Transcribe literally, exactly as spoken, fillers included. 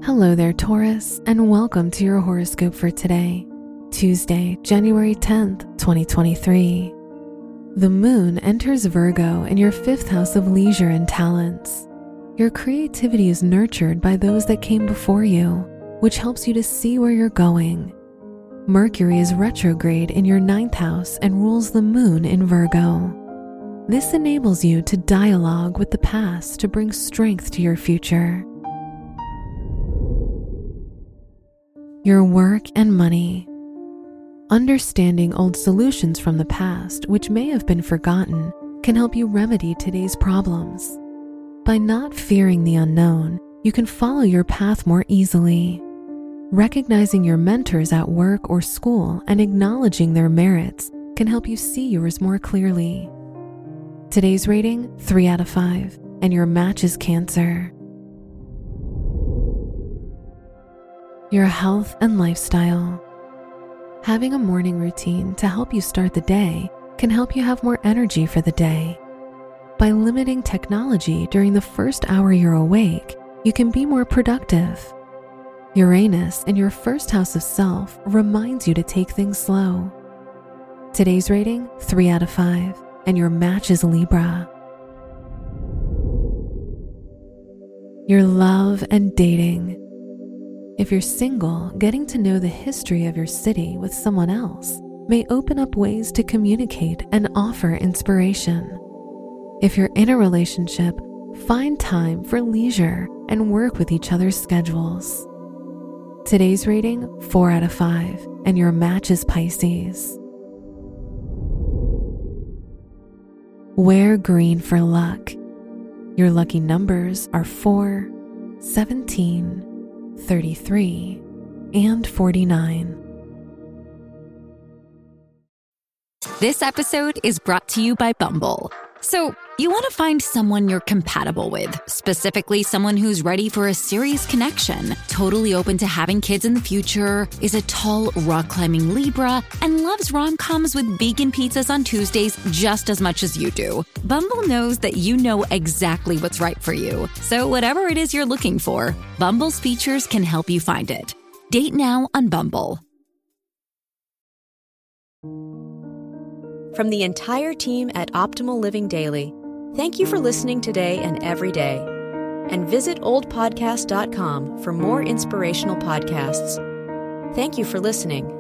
Hello there, Taurus, and welcome to your horoscope for today, Tuesday, January tenth, twenty twenty-three. The moon enters Virgo in your fifth house of leisure and talents. Your creativity is nurtured by those that came before you, which helps you to see where you're going. Mercury is retrograde in your ninth house and rules the moon in Virgo. This enables you to dialogue with the past to bring strength to your future. Your work and money. Understanding old solutions from the past, which may have been forgotten, can help you remedy today's problems. By not fearing the unknown, you can follow your path more easily. Recognizing your mentors at work or school and acknowledging their merits can help you see yours more clearly. Today's rating, three out of five, and your match is Cancer. Your health and lifestyle. Having a morning routine to help you start the day can help you have more energy for the day. By limiting technology during the first hour you're awake, you can be more productive. Uranus in your first house of self reminds you to take things slow. Today's rating, three out of five, and your match is Libra. Your love and dating. If you're single, getting to know the history of your city with someone else may open up ways to communicate and offer inspiration. If you're in a relationship, find time for leisure and work with each other's schedules. Today's rating, four out of five, and your match is Pisces. Wear green for luck. Your lucky numbers are four, seventeen, thirty-three, and forty-nine. This episode is brought to you by Bumble. So, you want to find someone you're compatible with, specifically someone who's ready for a serious connection, totally open to having kids in the future, is a tall, rock-climbing Libra, and loves rom-coms with vegan pizzas on Tuesdays just as much as you do. Bumble knows that you know exactly what's right for you. So whatever it is you're looking for, Bumble's features can help you find it. Date now on Bumble. From the entire team at Optimal Living Daily, thank you for listening today and every day. And visit old podcast dot com for more inspirational podcasts. Thank you for listening.